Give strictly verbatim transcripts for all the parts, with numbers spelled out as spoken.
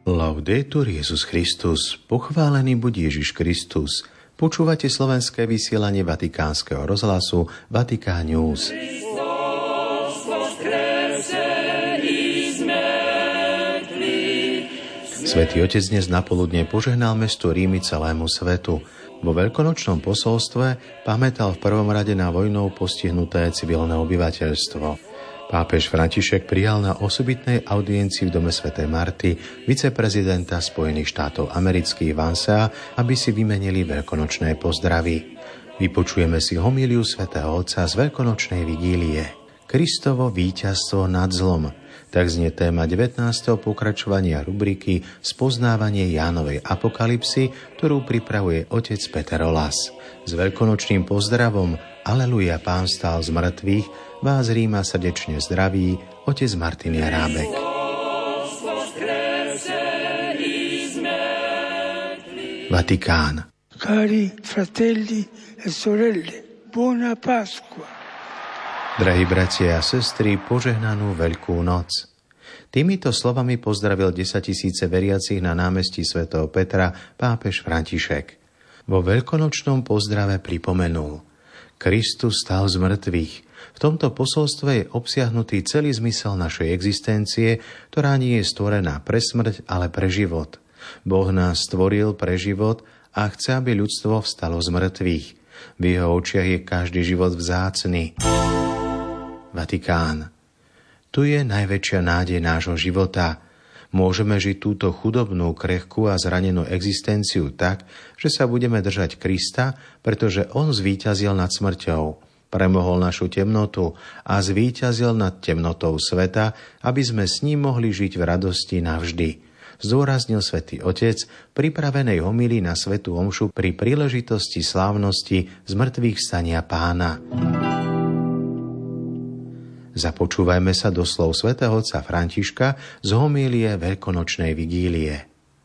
Laudetur Jesus Christus, pochválený buď Ježiš Kristus. Počúvate slovenské vysielanie Vatikánskeho rozhlasu Vatikán News. Svätý Otec dnes napoludne požehnal mestu Rími celému svetu. Vo veľkonočnom posolstve pamätal v prvom rade na vojnou postihnuté civilné obyvateľstvo. Pápež František prijal na osobitnej audiencii v dome svätej Marty viceprezidenta Spojených štátov amerických Vancea, aby si vymenili veľkonočné pozdravy. Vypočujeme si homíliu svätého Otca z veľkonočnej vigílie. Kristovo víťazstvo nad zlom. Tak znie téma devätnásteho pokračovania rubriky Spoznávanie Jánovej apokalipsy, ktorú pripravuje otec Peter Olas. S veľkonočným pozdravom Aleluja, Pán vstal z mŕtvych, vás Ríma srdečne zdraví otec Martin Jarábek. Vatikán. Cari fratelli e sorelle, buona Pasqua. Drahí bratia a sestry, požehnanú Veľkú noc. Týmito slovami pozdravil desaťtisíce veriacich na námestí svätého Petra pápež František. Vo veľkonočnom pozdrave pripomenul: Kristus stal z mŕtvych. V tomto posolstve je obsiahnutý celý zmysel našej existencie, ktorá nie je stvorená pre smrť, ale pre život. Boh nás stvoril pre život a chce, aby ľudstvo vstalo z mŕtvych. V jeho očiach je každý život vzácny. Vatikán. Tu je najväčšia nádej nášho života. Môžeme žiť túto chudobnú, krehkú a zranenú existenciu tak, že sa budeme držať Krista, pretože on zvíťazil nad smrťou, premohol našu temnotu a zvíťazil nad temnotou sveta, aby sme s ním mohli žiť v radosti navždy. Zdôraznil svätý Otec pripravenej homílii na svätú omšu pri príležitosti slávnosti zmrtvých stania Pána. Započúvajme sa do slov svätého otca Františka z homílie veľkonočnej vigílie.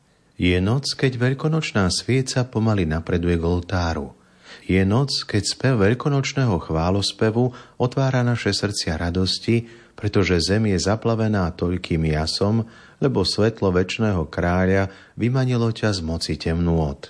Je noc, keď veľkonočná svieca pomaly napreduje k oltáru. Je noc, keď spev veľkonočného chválospevu otvára naše srdcia radosti, pretože zem je zaplavená toľkým jasom, lebo svetlo večného kráľa vymanilo ťa z moci temnôt.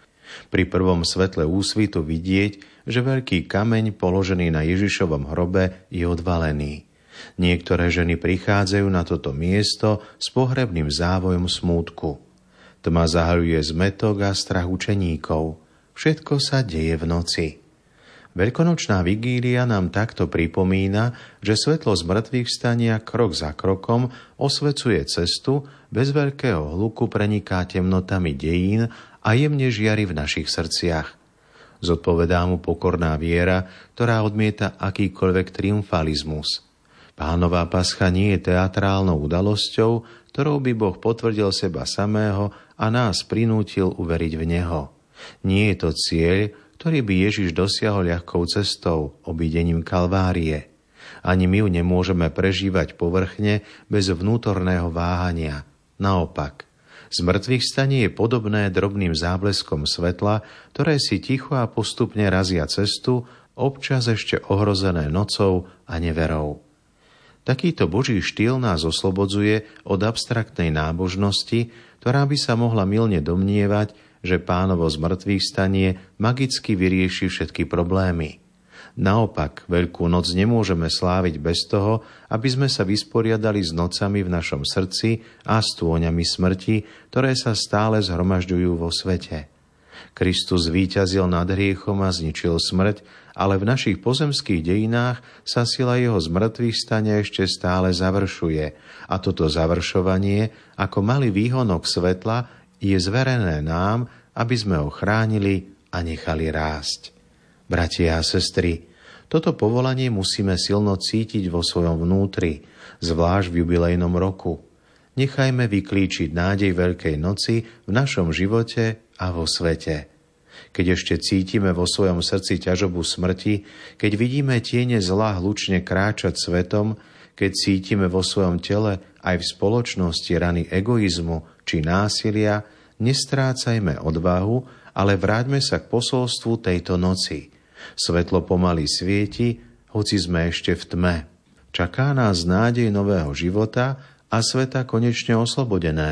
Pri prvom svetle úsvitu vidieť, že veľký kameň položený na Ježišovom hrobe je odvalený. Niektoré ženy prichádzajú na toto miesto s pohrebným závojom smútku. Tma zahaľuje zmätok a strach učeníkov. Všetko sa deje v noci. Veľkonočná vigília nám takto pripomína, že svetlo z mŕtvych vstania krok za krokom osvecuje cestu, bez veľkého hluku preniká temnotami dejín a jemne žiari v našich srdciach. Zodpovedá mu pokorná viera, ktorá odmieta akýkoľvek triumfalizmus. Pánova pascha nie je teatrálnou udalosťou, ktorou by Boh potvrdil seba samého a nás prinútil uveriť v Neho. Nie je to cieľ, ktorý by Ježiš dosiahol ľahkou cestou, obídením Kalvárie. Ani my ju nemôžeme prežívať povrchne bez vnútorného váhania. Naopak, zmŕtvychvstanie je podobné drobným zábleskom svetla, ktoré si ticho a postupne razia cestu, občas ešte ohrozené nocou a neverou. Takýto Boží štýl nás oslobodzuje od abstraktnej nábožnosti, ktorá by sa mohla mylne domnievať, že Pánovo zmŕtvychvstanie magicky vyrieši všetky problémy. Naopak, Veľkú noc nemôžeme sláviť bez toho, aby sme sa vysporiadali s nocami v našom srdci a stôňami smrti, ktoré sa stále zhromažďujú vo svete. Kristus zvíťazil nad hriechom a zničil smrť, ale v našich pozemských dejinách sa sila jeho zmŕtvychvstania ešte stále završuje a toto završovanie, ako malý výhonok svetla, je zverené nám, aby sme ho chránili a nechali rásť. Bratia a sestry, toto povolanie musíme silno cítiť vo svojom vnútri, zvlášť v jubilejnom roku. Nechajme vyklíčiť nádej Veľkej noci v našom živote a vo svete. Keď ešte cítime vo svojom srdci ťažobu smrti, keď vidíme tiene zla hlučne kráčať svetom, keď cítime vo svojom tele aj v spoločnosti rany egoizmu či násilia, nestrácajme odvahu, ale vráťme sa k posolstvu tejto noci. Svetlo pomaly svieti, hoci sme ešte v tme. Čaká nás nádej nového života a sveta konečne oslobodeného.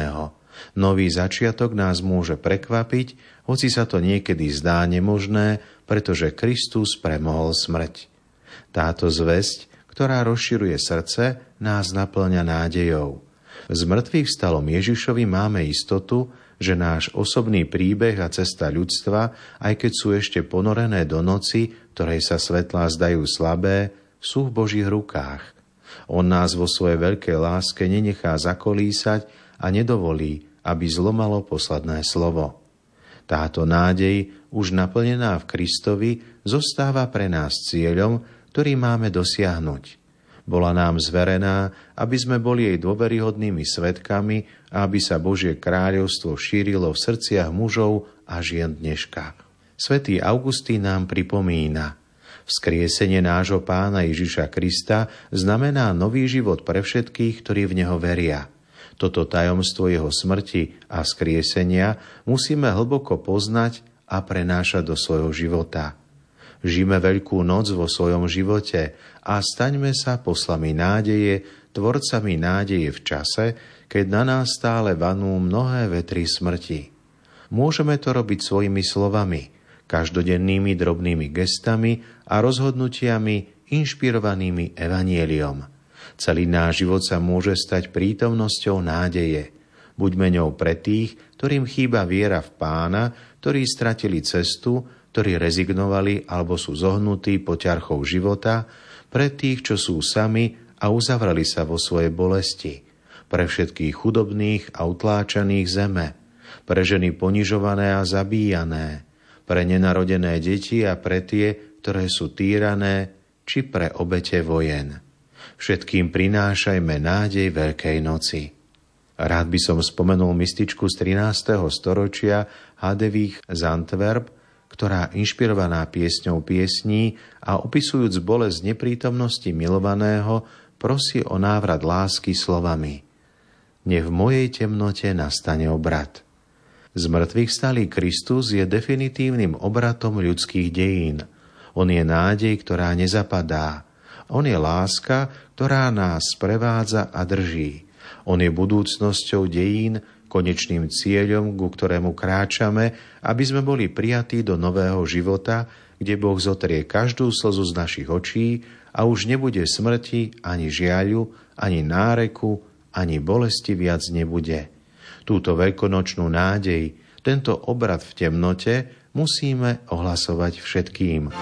Nový začiatok nás môže prekvapiť, hoci sa to niekedy zdá nemožné, pretože Kristus premohol smrť. Táto zvesť, ktorá rozširuje srdce, nás naplňa nádejou. V zmŕtvychvstalom Ježišovi máme istotu, že náš osobný príbeh a cesta ľudstva, aj keď sú ešte ponorené do noci, ktorej sa svetlá zdajú slabé, sú v Božích rukách. On nás vo svojej veľkej láske nenechá zakolísať a nedovolí, aby zlomalo posledné slovo. Táto nádej, už naplnená v Kristovi, zostáva pre nás cieľom, ktorý máme dosiahnuť. Bola nám zverená, aby sme boli jej dôveryhodnými svedkami a aby sa Božie kráľovstvo šírilo v srdciach mužov a žien dneška. Svätý Augustín nám pripomína: vzkriesenie nášho Pána Ježiša Krista znamená nový život pre všetkých, ktorí v Neho veria. Toto tajomstvo jeho smrti a vzkriesenia musíme hlboko poznať a prenášať do svojho života. Žijme Veľkú noc vo svojom živote a staňme sa poslami nádeje, tvorcami nádeje v čase, keď na nás stále vanú mnohé vetry smrti. Môžeme to robiť svojimi slovami, každodennými drobnými gestami a rozhodnutiami inšpirovanými evanjeliom. Celý náš život sa môže stať prítomnosťou nádeje. Buďme ňou pre tých, ktorým chýba viera v Pána, ktorí stratili cestu, ktorí rezignovali alebo sú zohnutí pod ťarchou života, pre tých, čo sú sami a uzavreli sa vo svojej bolesti, pre všetkých chudobných a utláčaných zeme, pre ženy ponižované a zabíjané, pre nenarodené deti a pre tie, ktoré sú týrané, či pre obete vojen. Všetkým prinášajme nádej Veľkej noci. Rád by som spomenul mističku z trinásteho storočia Hadewig z Antwerp, ktorá inšpirovaná piesňou piesní a opisujúc bolesť neprítomnosti milovaného, prosí o návrat lásky slovami: Nech v mojej temnote nastane obrat. Zmŕtvychvstalý Kristus je definitívnym obratom ľudských dejín. On je nádej, ktorá nezapadá. On je láska, ktorá nás sprevádza a drží. On je budúcnosťou dejín, konečným cieľom, ku ktorému kráčame, aby sme boli prijatí do nového života, kde Boh zotrie každú slzu z našich očí a už nebude smrti, ani žiaľu, ani náreku, ani bolesti viac nebude. Túto veľkonočnú nádej, tento obrad v temnote musíme ohlasovať všetkým.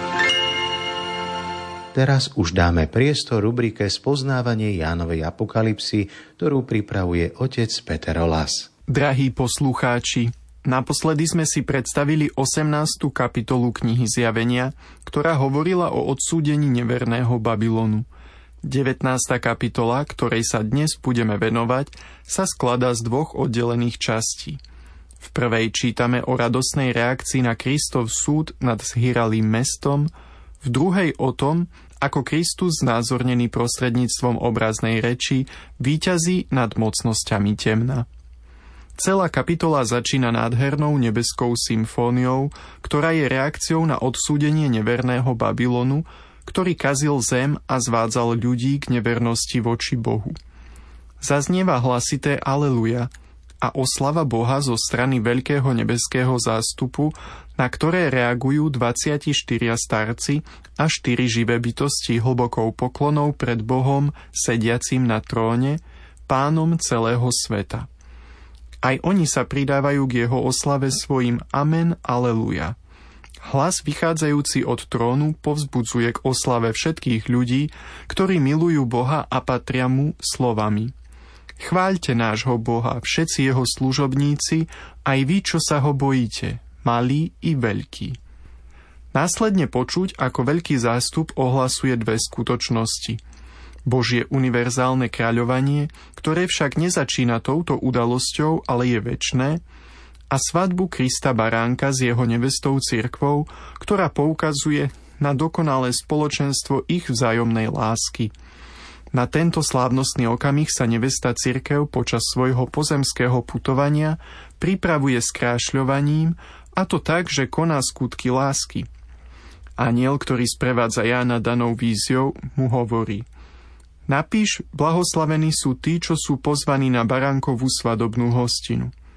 Teraz už dáme priestor rubrike Spoznávanie Jánovej apokalipsy, ktorú pripravuje otec Peter Olas. Drahí poslucháči, naposledy sme si predstavili osemnástu kapitolu knihy Zjavenia, ktorá hovorila o odsúdení neverného Babylonu. devätnásta kapitola, ktorej sa dnes budeme venovať, sa skladá z dvoch oddelených častí. V prvej čítame o radosnej reakcii na Kristov súd nad zhýralým mestom, v druhej o tom, ako Kristus znázornený prostredníctvom obraznej reči víťazí nad mocnosťami temna. Celá kapitola začína nádhernou nebeskou symfóniou, ktorá je reakciou na odsúdenie neverného Babylonu, ktorý kazil zem a zvádzal ľudí k nevernosti voči Bohu. Zaznieva hlasité Aleluja a oslava Boha zo strany veľkého nebeského zástupu, na ktoré reagujú dvadsaťštyria starci a štyri živé bytosti hlbokou poklonou pred Bohom sediacim na tróne, Pánom celého sveta. Aj oni sa pridávajú k jeho oslave svojim Amen, Aleluja. Hlas vychádzajúci od trónu povzbudzuje k oslave všetkých ľudí, ktorí milujú Boha a patria mu slovami: Chváľte nášho Boha, všetci jeho služobníci, aj vy, čo sa ho bojíte, malí i veľkí. Následne počuť, ako veľký zástup ohlasuje dve skutočnosti. Božie univerzálne kráľovanie, ktoré však nezačína touto udalosťou, ale je večné, a svadbu Krista Baránka s jeho nevestou cirkvou, ktorá poukazuje na dokonalé spoločenstvo ich vzájomnej lásky. Na tento slávnostný okamih sa nevesta cirkev počas svojho pozemského putovania pripravuje skrášľovaním, a to tak, že koná skutky lásky. Anjel, ktorý sprevádza Jána danou víziou, mu hovorí: Napíš, blahoslavení sú tí, čo sú pozvaní na baránkovú svadobnú hostinu.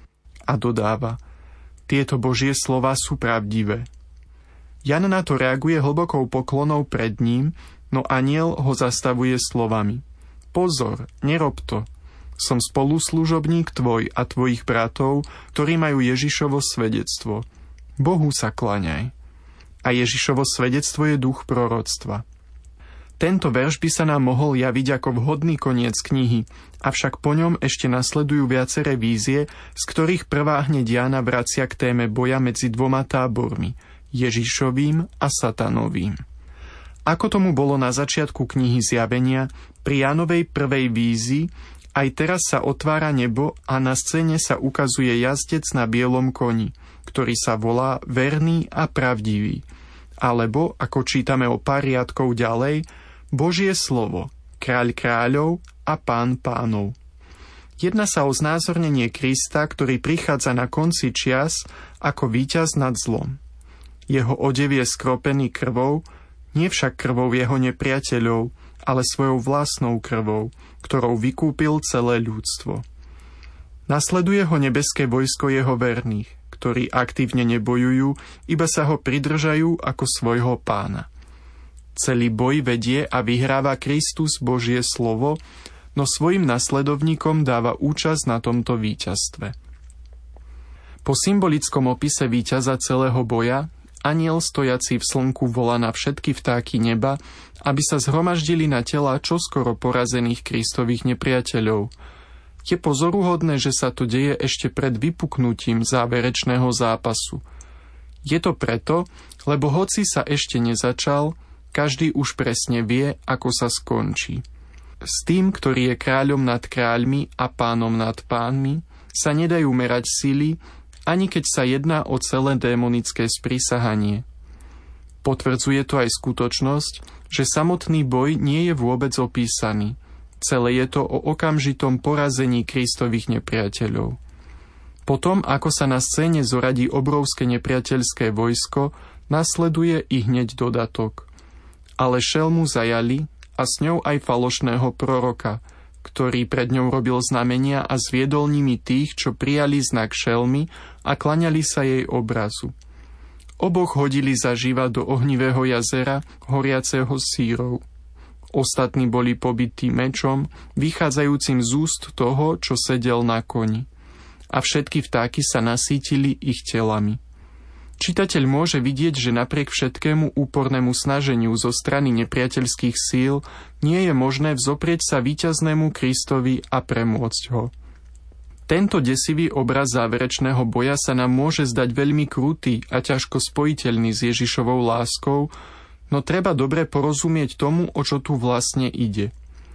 A dodáva: Tieto Božie slová sú pravdivé. Jan na to reaguje hlbokou poklonou pred ním, no anjel ho zastavuje slovami: Pozor, nerob to. Som spoluslužobník tvoj a tvojich bratov, ktorí majú Ježišovo svedectvo. Bohu sa kláňaj. A Ježišovo svedectvo je duch proroctva. Tento verš by sa nám mohol javiť ako vhodný koniec knihy, avšak po ňom ešte nasledujú viaceré vízie, z ktorých prvá hneď Jána vracia k téme boja medzi dvoma tábormi, Ježišovým a Satanovým. Ako tomu bolo na začiatku knihy Zjavenia, pri Jánovej prvej vízii, aj teraz sa otvára nebo a na scéne sa ukazuje jazdec na bielom koni, ktorý sa volá Verný a pravdivý. Alebo, ako čítame o pár riadkov ďalej, Božie slovo, Kráľ kráľov a Pán pánov. Jedná sa o znázornenie Krista, ktorý prichádza na konci čias ako víťaz nad zlom. Jeho odev je skropený krvou, nie však krvou jeho nepriateľov, ale svojou vlastnou krvou, ktorou vykúpil celé ľudstvo. Nasleduje ho nebeské vojsko jeho verných, ktorí aktívne nebojujú, iba sa ho pridržajú ako svojho pána. Celý boj vedie a vyhráva Kristus Božie slovo, no svojim nasledovníkom dáva účasť na tomto víťazstve. Po symbolickom opise víťaza celého boja anjel stojaci v slnku volá na všetky vtáky neba, aby sa zhromaždili na telá čoskoro porazených Kristových nepriateľov. Je pozoruhodné, že sa to deje ešte pred vypuknutím záverečného zápasu. Je to preto, lebo hoci sa ešte nezačal, každý už presne vie, ako sa skončí. S tým, ktorý je kráľom nad kráľmi a pánom nad pánmi, sa nedajú merať sily, ani keď sa jedná o celé démonické sprisahanie. Potvrdzuje to aj skutočnosť, že samotný boj nie je vôbec opísaný. Celé je to o okamžitom porazení Kristových nepriateľov. Potom, ako sa na scéne zoradí obrovské nepriateľské vojsko, nasleduje i hneď dodatok. Ale šelmu zajali a s ňou aj falošného proroka, ktorý pred ňou robil znamenia a zviedol nimi tých, čo prijali znak šelmy a klaňali sa jej obrazu. Oboch hodili zaživa do ohnivého jazera, horiaceho sírov. Ostatní boli pobití mečom, vychádzajúcim z úst toho, čo sedel na koni. A všetky vtáky sa nasítili ich telami. Čitateľ môže vidieť, že napriek všetkému úpornému snaženiu zo strany nepriateľských síl nie je možné vzoprieť sa víťaznému Kristovi a premôcť ho. Tento desivý obraz záverečného boja sa nám môže zdať veľmi krutý a ťažko spojiteľný s Ježišovou láskou, no treba dobre porozumieť tomu, o čo tu vlastne ide.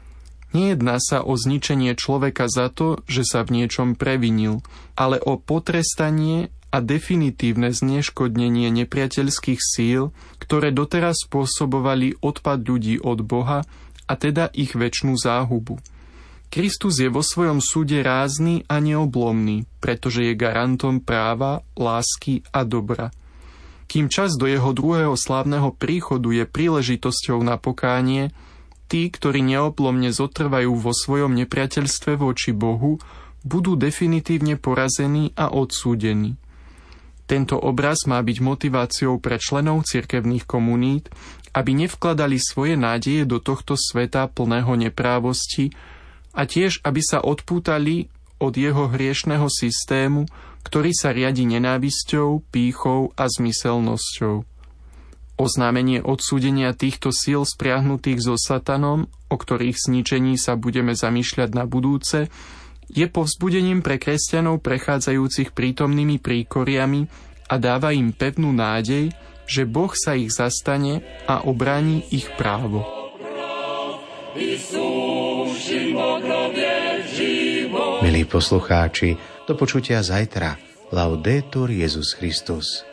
Nejedná sa o zničenie človeka za to, že sa v niečom previnil, ale o potrestanie a definitívne zneškodnenie nepriateľských síl, ktoré doteraz spôsobovali odpad ľudí od Boha a teda ich večnú záhubu. Kristus je vo svojom súde rázny a neoblomný, pretože je garantom práva, lásky a dobra. Kým čas do jeho druhého slávneho príchodu je príležitosťou na pokánie, tí, ktorí neoblomne zotrvajú vo svojom nepriateľstve voči Bohu, budú definitívne porazení a odsúdení. Tento obraz má byť motiváciou pre členov cirkevných komunít, aby nevkladali svoje nádeje do tohto sveta plného neprávosti a tiež, aby sa odpútali od jeho hriešného systému, ktorý sa riadi nenávisťou, pýchou a zmyselnosťou. Oznámenie odsúdenia týchto síl spriahnutých so satanom, o ktorých zničení sa budeme zamýšľať na budúce, je povzbudením pre kresťanov prechádzajúcich prítomnými príkoriami a dáva im pevnú nádej, že Boh sa ich zastane a obráni ich právo. Milí poslucháči, do počutia zajtra. Laudetur Jesus Christus.